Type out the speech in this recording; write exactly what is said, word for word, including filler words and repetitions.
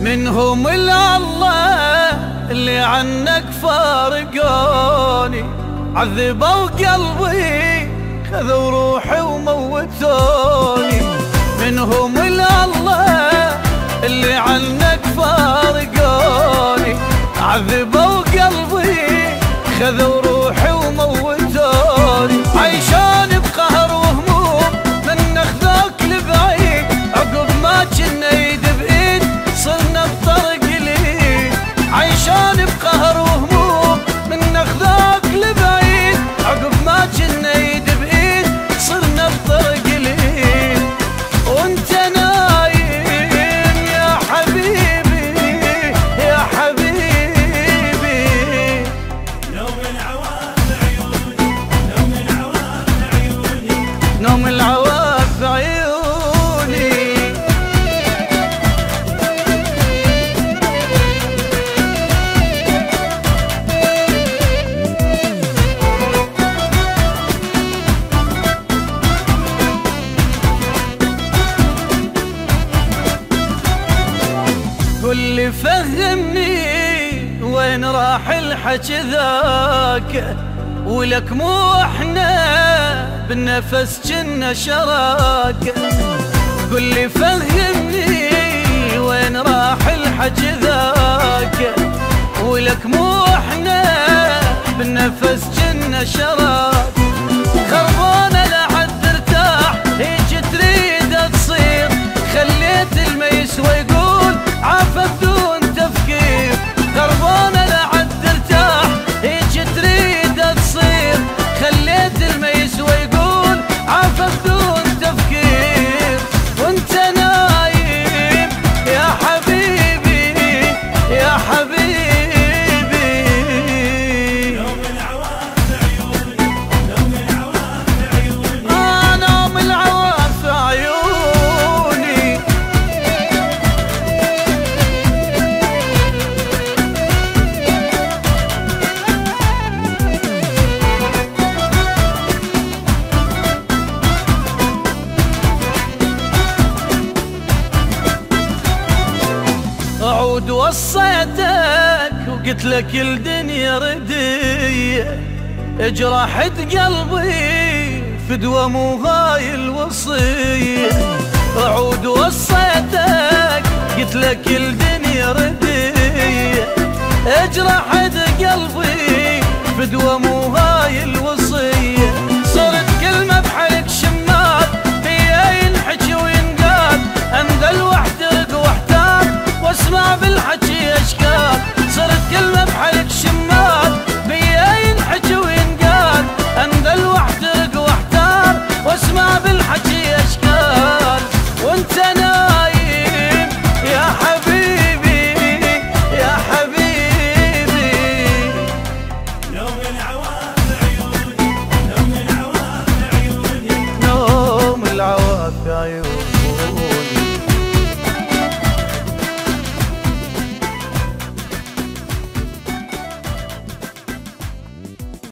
منهم الله اللي عنك فارقوني، عذبوا قلبي خذوا روحي وموتوني. منهم الله اللي عنك فارقوني، عذبوا قلبي خذوا روحي وموتوني. عيشان بقهر وهموم من نخذوك لبعيد، عقب ما جنا ايد بايد صرنا بطرق ليد. عيشان بقهر وهموم من نخذوك لبعيد، عقب ما جنا ايد بايد صرنا بطرق ليد. وانت نايم يا حبيبي يا حبيبي، نوم العواف عيوني، نوم العواف عيوني، نوم العواف عيوني. قولي فهمني وين راح الحكي ذاك، ولك مو احنا بالنفس جنا شراك. قولي فهمني وين راح الحكي ذاك، ولك مو احنا بالنفس جنا شراك. خربانه لا حد ارتاح هيج تريد تصير، خليت الميس ويقول عافى بدون تفكير. خربانه لا حد ارتاح هيج تريد تصير، خليت الميس ويقول عافى بدون تفكير. وانت نايم يا حبيبي يا حبيبي، نوم العواف عيوني، نوم العواف عيوني، آه نوم العواف عيوني. أعود وصيتك وقلت لك الدنيا ردية، جرحت قلبي فدوى مو هاي الوصية. أعود وصيتك قلت لك الدنيا ردية، جرحت قلبي فدوى مو